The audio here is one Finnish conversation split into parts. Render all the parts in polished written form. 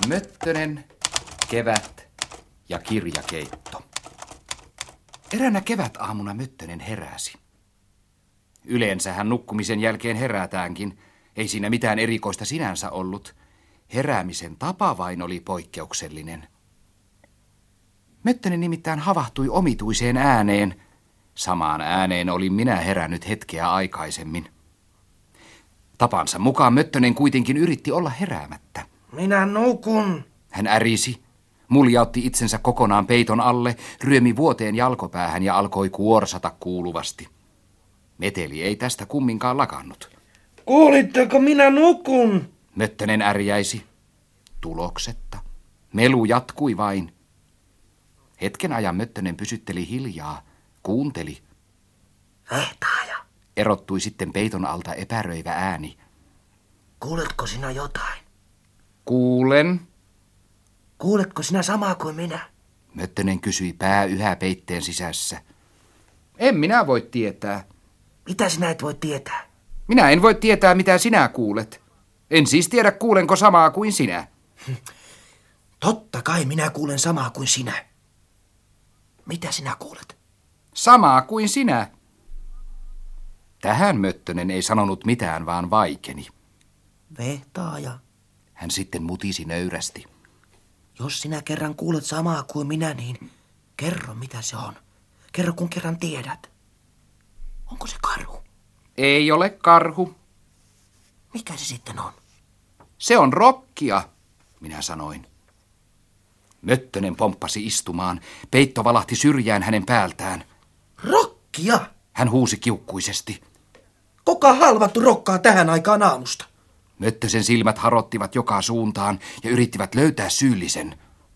Möttönen, kevät ja kirjakeitto. Eräänä kevätaamuna Möttönen heräsi. Yleensä hän nukkumisen jälkeen herätäänkin. Ei siinä mitään erikoista sinänsä ollut. Heräämisen tapa vain oli poikkeuksellinen. Möttönen nimittäin havahtui omituiseen ääneen. Samaan ääneen olin minä herännyt hetkeä aikaisemmin. Tapansa mukaan Möttönen kuitenkin yritti olla heräämättä. Minä nukun. Hän ärisi, muljautti itsensä kokonaan peiton alle, ryömi vuoteen jalkopäähän ja alkoi kuorsata kuuluvasti. Meteli ei tästä kumminkaan lakannut. Kuulitteko, minä nukun? Möttönen ärjäisi. Tuloksetta. Melu jatkui vain. Hetken ajan Möttönen pysytteli hiljaa, kuunteli. Vehtaaja. Erottui sitten peiton alta epäröivä ääni. Kuuletko sinä jotain? Kuulen. Kuuletko sinä samaa kuin minä? Möttönen kysyi pää yhä peitteen sisässä. En minä voi tietää. Mitä sinä et voi tietää? Minä en voi tietää, mitä sinä kuulet. En siis tiedä, kuulenko samaa kuin sinä. Totta kai minä kuulen samaa kuin sinä. Mitä sinä kuulet? Samaa kuin sinä. Tähän Möttönen ei sanonut mitään, vaan vaikeni. Vehtaaja. Hän sitten mutisi nöyrästi. Jos sinä kerran kuulet samaa kuin minä, niin kerro mitä se on. Kerro kun kerran tiedät. Onko se karhu? Ei ole karhu. Mikä se sitten on? Se on rokkia, minä sanoin. Möttönen pomppasi istumaan. Peitto valahti syrjään hänen päältään. Rokkia? Hän huusi kiukkuisesti. Kuka halvattu rokkaa tähän aikaan aamusta? Möttösen silmät harottivat joka suuntaan ja yrittivät löytää syyllisen.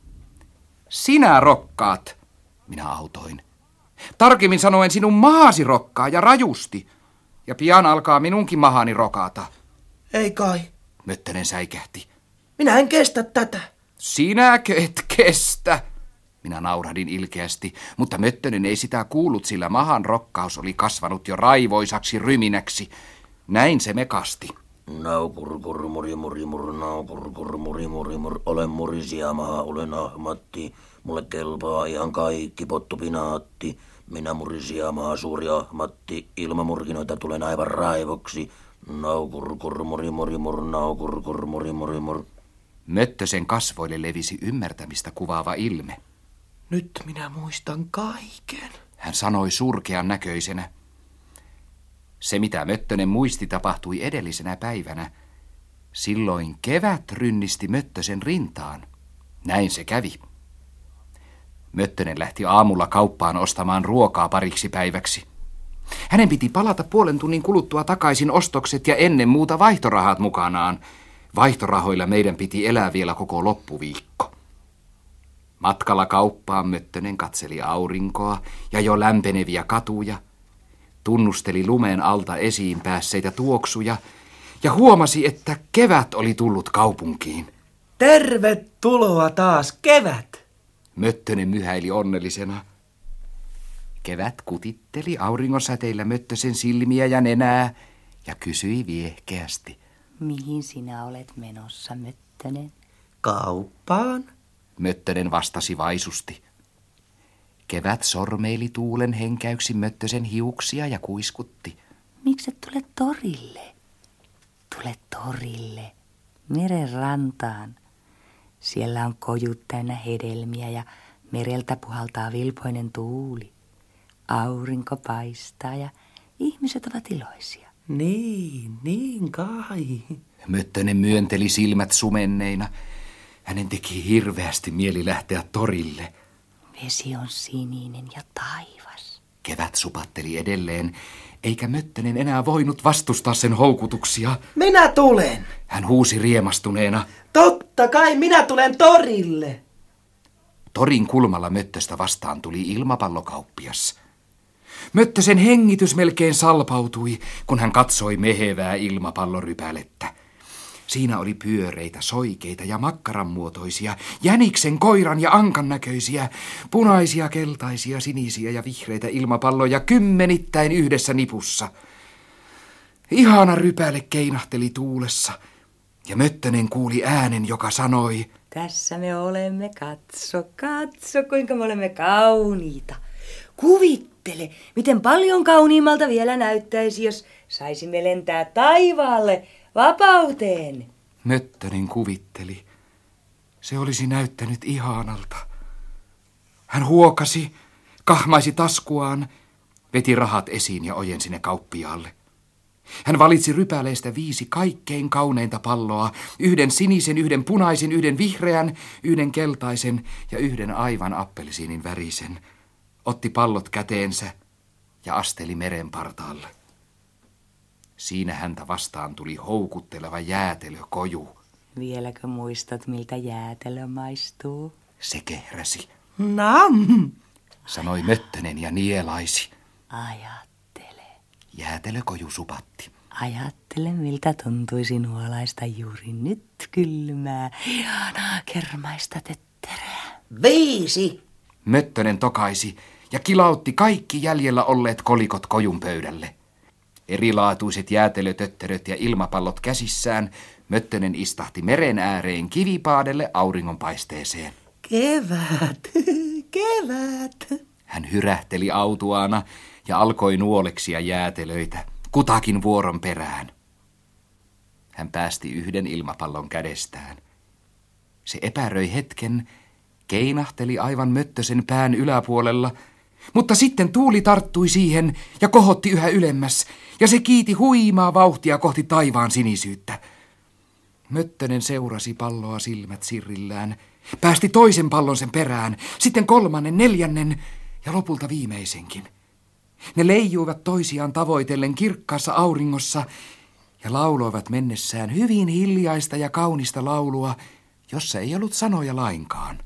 Sinä rokkaat, minä autoin. Tarkemmin sanoen sinun mahasi rokkaa ja rajusti. Ja pian alkaa minunkin mahani rokata. Ei kai. Möttönen säikähti. Minä en kestä tätä. Sinäkö et kestä? Minä naurahdin ilkeästi, mutta Möttönen ei sitä kuullut, sillä mahan rokkaus oli kasvanut jo raivoisaksi ryminäksi. Näin se mekasti. Naukurkur murimur, naukurkur murimur, olen murisia maha, olen ahmatti. Mulle kelpaa ihan kaikki pottupinaatti. Minä murisia maha, suuri ahmatti. Ilmamurkinoita tulen aivan raivoksi. Naukurkur murimur, naukurkur murimur. Möttösen kasvoille levisi ymmärtämistä kuvaava ilme. Nyt minä muistan kaiken. Hän sanoi surkean näköisenä. Se, mitä Möttönen muisti, tapahtui edellisenä päivänä. Silloin kevät rynnisti Möttösen rintaan. Näin se kävi. Möttönen lähti aamulla kauppaan ostamaan ruokaa pariksi päiväksi. Hänen piti palata puolen tunnin kuluttua takaisin ostokset ja ennen muuta vaihtorahat mukanaan. Vaihtorahoilla meidän piti elää vielä koko loppuviikko. Matkalla kauppaan Möttönen katseli aurinkoa ja jo lämpeneviä katuja, tunnusteli lumen alta esiin päässeitä tuoksuja ja huomasi, että kevät oli tullut kaupunkiin. Tervetuloa taas, kevät! Möttönen myhäili onnellisena. Kevät kutitteli auringonsäteillä Möttösen silmiä ja nenää ja kysyi viehkeästi. Mihin sinä olet menossa, Möttönen? Kauppaan? Möttönen vastasi vaisusti. Kevät sormeili tuulen henkäyksi Möttösen hiuksia ja kuiskutti. Miksi et tule torille? Tule torille, meren rantaan. Siellä on kojut täynnä hedelmiä ja mereltä puhaltaa vilpoinen tuuli. Aurinko paistaa ja ihmiset ovat iloisia. Niin kai. Möttönen myönteli silmät sumenneina. Hänen teki hirveästi mieli lähteä torille. Vesi on sininen ja taivas. Kevät supatteli edelleen, eikä Möttönen enää voinut vastustaa sen houkutuksia. Minä tulen. Hän huusi riemastuneena. Totta kai minä tulen torille. Torin kulmalla Möttöstä vastaan tuli ilmapallokauppias. Möttösen hengitys melkein salpautui, kun hän katsoi mehevää ilmapallorypälettä. Siinä oli pyöreitä, soikeita ja makkaranmuotoisia, jäniksen, koiran ja ankan näköisiä, punaisia, keltaisia, sinisiä ja vihreitä ilmapalloja kymmenittäin yhdessä nipussa. Ihana rypäle keinahteli tuulessa, ja Möttönen kuuli äänen, joka sanoi: Tässä me olemme, katso, katso, kuinka me olemme kauniita. Kuvittele, miten paljon kauniimmalta vielä näyttäisi, jos saisimme lentää taivaalle vapauteen. Möttönen kuvitteli. Se olisi näyttänyt ihanalta. Hän huokasi, kahmaisi taskuaan, veti rahat esiin ja ojensi ne kauppiaalle. Hän valitsi rypäleistä 5 kaikkein kauneinta palloa, 1 sinisen, 1 punaisen, 1 vihreän, 1 keltaisen ja 1 aivan appelsiinin värisen. Otti pallot käteensä ja asteli meren partaalle. Siinä häntä vastaan tuli houkutteleva jäätelökoju. Vieläkö muistat, miltä jäätelö maistuu? Se kehräsi, Nam! sanoi Möttönen ja nielaisi. Ajattele. Jäätelökoju supatti. Ajattele, miltä tuntuisi nuolaista juuri nyt kylmää, ihanaa kermaista tötterää. 5. Möttönen tokaisi ja kilautti kaikki jäljellä olleet kolikot kojun pöydälle. Erilaatuiset jäätelötötteröt ja ilmapallot käsissään Möttönen istahti meren ääreen kivipaadelle auringonpaisteeseen. Kevät, kevät. Hän hyrähteli autuaana ja alkoi nuoleksia jäätelöitä, kutakin vuoron perään. Hän päästi 1 ilmapallon kädestään. Se epäröi hetken, keinahteli aivan Möttösen pään yläpuolella, mutta sitten tuuli tarttui siihen ja kohotti yhä ylemmäs, ja se kiiti huimaa vauhtia kohti taivaan sinisyyttä. Möttönen seurasi palloa silmät sirrillään, päästi 2 pallon sen perään, sitten 3., 4. ja lopulta viimeisenkin. Ne leijuivat toisiaan tavoitellen kirkkaassa auringossa ja lauloivat mennessään hyvin hiljaista ja kaunista laulua, jossa ei ollut sanoja lainkaan.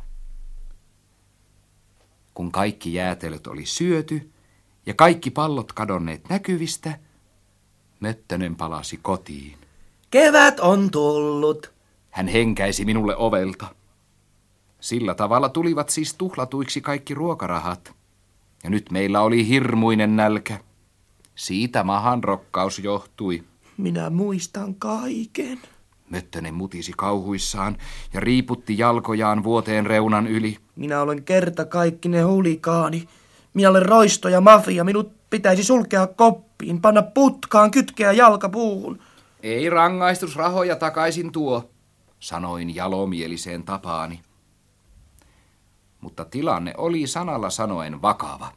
Kun kaikki jäätelöt oli syöty ja kaikki pallot kadonneet näkyvistä, Möttönen palasi kotiin. Kevät on tullut. Hän henkäisi minulle ovelta. Sillä tavalla tulivat siis tuhlatuiksi kaikki ruokarahat. Ja nyt meillä oli hirmuinen nälkä. Siitä mahan rokkaus johtui. Minä muistan kaiken. Möttönen mutisi kauhuissaan ja riiputti jalkojaan vuoteen reunan yli. Minä olen kertakaikkinen hulikaani. Minä olen roisto ja mafia. Minut pitäisi sulkea koppiin, panna putkaan, kytkeä jalkapuuhun. Ei rangaistusrahoja takaisin tuo, sanoin jalomieliseen tapaani. Mutta tilanne oli sanalla sanoen vakava.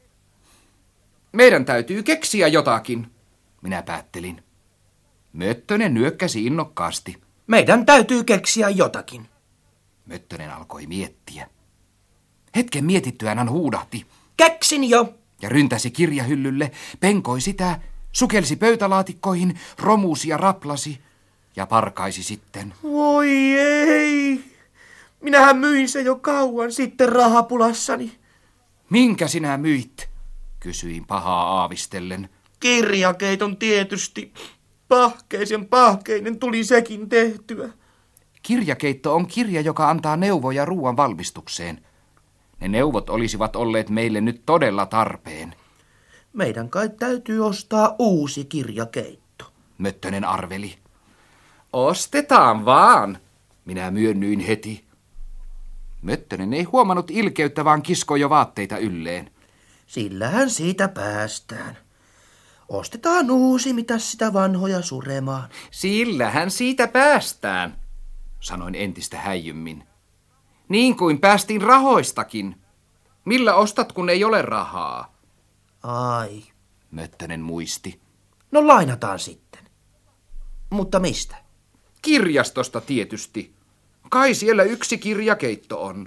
Meidän täytyy keksiä jotakin, minä päättelin. Möttönen nyökkäsi innokkaasti. Meidän täytyy keksiä jotakin. Möttönen alkoi miettiä. Hetken mietittyään hän huudahti. Keksin jo. Ja ryntäsi kirjahyllylle, penkoi sitä, sukelsi pöytälaatikkoihin, romusi ja raplasi ja parkaisi sitten. Voi ei. Minähän myin se jo kauan sitten rahapulassani. Minkä sinä myit? Kysyin pahaa aavistellen. Kirjakeiton tietysti. Pahkeinen tuli sekin tehtyä. Kirjakeitto on kirja, joka antaa neuvoja ruoan valmistukseen. Ne neuvot olisivat olleet meille nyt todella tarpeen. Meidän kai täytyy ostaa uusi kirjakeitto. Möttönen arveli. Ostetaan vaan, minä myönnyin heti. Möttönen ei huomannut ilkeyttä, vaan kiskoi jo vaatteita ylleen. Sillähän siitä päästään. Ostetaan uusi, mitä sitä vanhoja suremaan. Sillähän siitä päästään, sanoin entistä häijymmin. Niin kuin päästiin rahoistakin. Millä ostat, kun ei ole rahaa? Ai. Möttönen muisti. No lainataan sitten. Mutta mistä? Kirjastosta tietysti. Kai siellä yksi kirjakeitto on.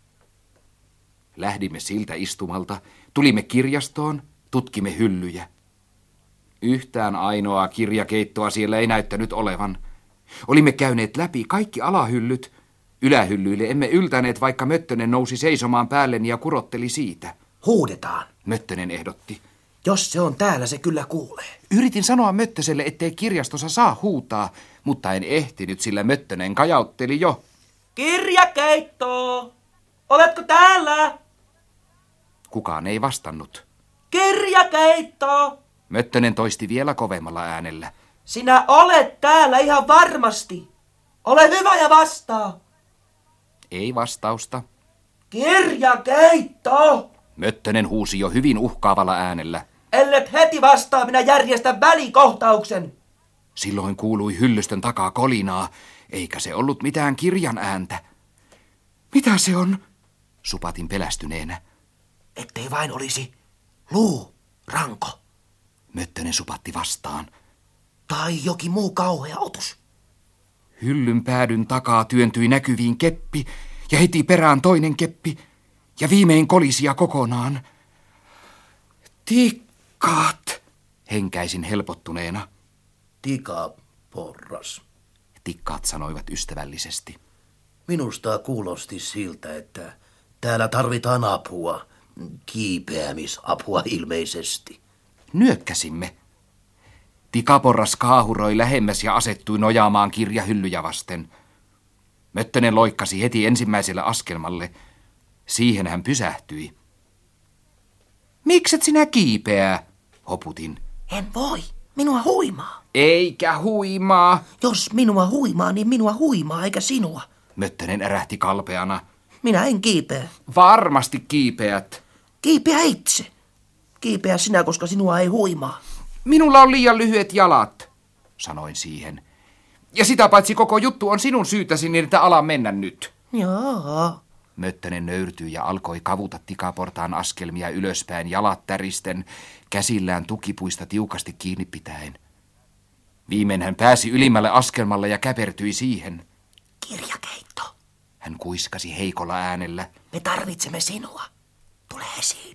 Lähdimme siltä istumalta, tulimme kirjastoon, tutkimme hyllyjä. Yhtään ainoaa kirjakeittoa siellä ei näyttänyt olevan. Olimme käyneet läpi kaikki alahyllyt. Ylähyllyille emme yltäneet, vaikka Möttönen nousi seisomaan päälleni ja kurotteli siitä. Huudetaan. Möttönen ehdotti. Jos se on täällä, se kyllä kuulee. Yritin sanoa Möttöselle, ettei kirjastossa saa huutaa, mutta en ehtinyt, sillä Möttönen kajautteli jo. Kirjakeitto! Oletko täällä? Kukaan ei vastannut. Kirjakeitto! Möttönen toisti vielä kovemmalla äänellä. Sinä olet täällä ihan varmasti. Ole hyvä ja vastaa. Ei vastausta. Kirjakeitto! Möttönen huusi jo hyvin uhkaavalla äänellä. Ellet heti vastaa, minä järjestän välikohtauksen. Silloin kuului hyllystön takaa kolinaa, eikä se ollut mitään kirjan ääntä. Mitä se on? Supatin pelästyneenä. Ettei vain olisi luu, ranko. Möttönen supatti vastaan. Tai jokin muu kauhea otus. Hyllyn päädyn takaa työntyi näkyviin keppi ja heti perään toinen keppi ja viimein kolisia kokonaan. Tikkaat, henkäisin helpottuneena. Tikaporras. Tikkaat sanoivat ystävällisesti. Minusta kuulosti siltä, että täällä tarvitaan apua. Kiipeämisapua ilmeisesti. Nyökkäsimme. Tikaporras kaahuroi lähemmäs ja asettui nojaamaan kirjahyllyjä vasten. Möttönen loikkasi heti ensimmäiselle askelmalle. Siihen hän pysähtyi. Mikset sinä kiipeää? Hoputin. En voi. Minua huimaa. Eikä huimaa. Jos minua huimaa, niin minua huimaa eikä sinua. Möttönen ärähti kalpeana. Minä en kiipeä. Varmasti kiipeät. Kiipeä itse. Kiipeä sinä, koska sinua ei huimaa. Minulla on liian lyhyet jalat, sanoin siihen. Ja sitä paitsi koko juttu on sinun syytäsi niin, että ala mennä nyt. Jaa. Möttönen nöyrtyi ja alkoi kavuta tikaportaan askelmia ylöspäin jalat täristen, käsillään tukipuista tiukasti kiinni pitäen. Viimein hän pääsi ylimmälle askelmalle ja käpertyi siihen. Kirjakeitto. Hän kuiskasi heikolla äänellä. Me tarvitsemme sinua. Tule esiin.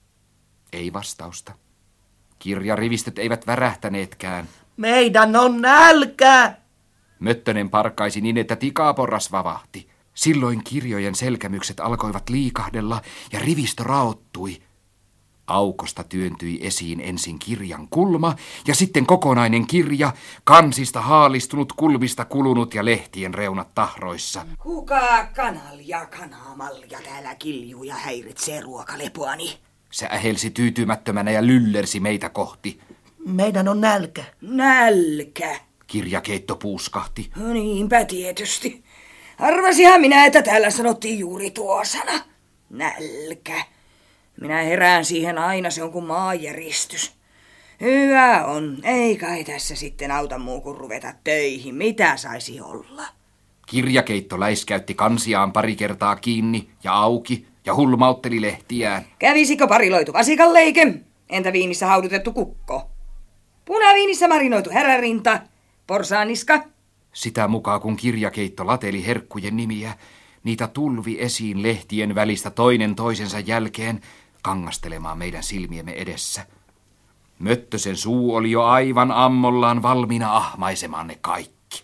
Ei vastausta. Kirjarivistöt eivät värähtäneetkään. Meidän on nälkä. Möttönen parkaisi niin, että tikaporras vavahti. Silloin kirjojen selkämykset alkoivat liikahdella ja rivistö raottui. Aukosta työntyi esiin ensin kirjan kulma ja sitten kokonainen kirja, kansista haalistunut, kulmista kulunut ja lehtien reunat tahroissa. Kuka kanalja kanaamalja täällä kiljuu ja häiritsee ruokalepoani? Se ähelsi tyytymättömänä ja lyllersi meitä kohti. Meidän on nälkä. Nälkä. Kirjakeitto puuskahti. Niinpä tietysti. Arvasihan minä, että täällä sanottiin juuri tuo sana. Nälkä. Minä herään siihen aina, se on kuin maanjäristys. Hyvä on, ei kai tässä sitten auta muu kuin ruveta töihin. Mitä saisi olla? Kirjakeitto läiskäytti kansiaan pari kertaa kiinni ja auki ja hulmautteli lehtiään. Kävisikö pariloitu vasikanleike? Entä viinissä haudutettu kukko? Punaviinissä marinoitu härärinta? Porsaaniska? Sitä mukaan kun kirjakeitto lateli herkkujen nimiä, niitä tulvi esiin lehtien välistä toinen toisensa jälkeen kangastelemaan meidän silmiemme edessä. Möttösen suu oli jo aivan ammollaan valmiina ahmaisemaan ne kaikki.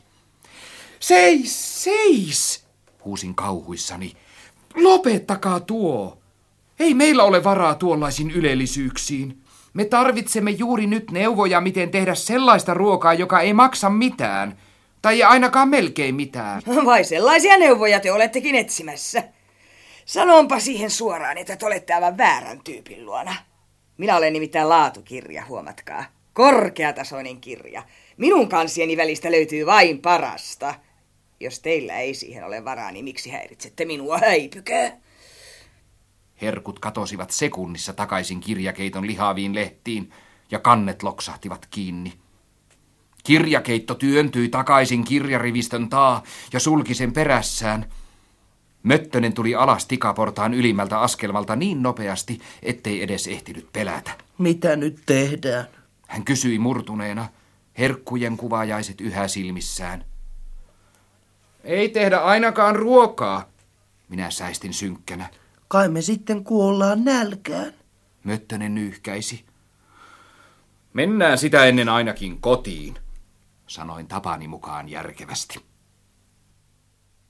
Seis, seis, huusin kauhuissani. Lopettakaa tuo. Ei meillä ole varaa tuollaisiin ylellisyyksiin. Me tarvitsemme juuri nyt neuvoja, miten tehdä sellaista ruokaa, joka ei maksa mitään. Tai ainakaan melkein mitään. Vai sellaisia neuvoja te olettekin etsimässä? Sanonpa siihen suoraan, että te olette aivan väärän tyypin luona. Minä olen nimittäin laatukirja, huomatkaa. Korkeatasoinen kirja. Minun kansieni välistä löytyy vain parasta. Jos teillä ei siihen ole varaa, niin miksi häiritsette minua, häipykää? Herkut katosivat sekunnissa takaisin kirjakeiton lihaviin lehtiin ja kannet loksahtivat kiinni. Kirjakeitto työntyi takaisin kirjarivistön taa ja sulki sen perässään. Möttönen tuli alas tikaportaan ylimmältä askelmalta niin nopeasti, ettei edes ehtinyt pelätä. Mitä nyt tehdään? Hän kysyi murtuneena, herkkujen kuvaajaiset yhä silmissään. Ei tehdä ainakaan ruokaa, minä säistin synkkänä. Kai me sitten kuollaan nälkään. Möttönen nyyhkäisi. Mennään sitä ennen ainakin kotiin, sanoin tapani mukaan järkevästi.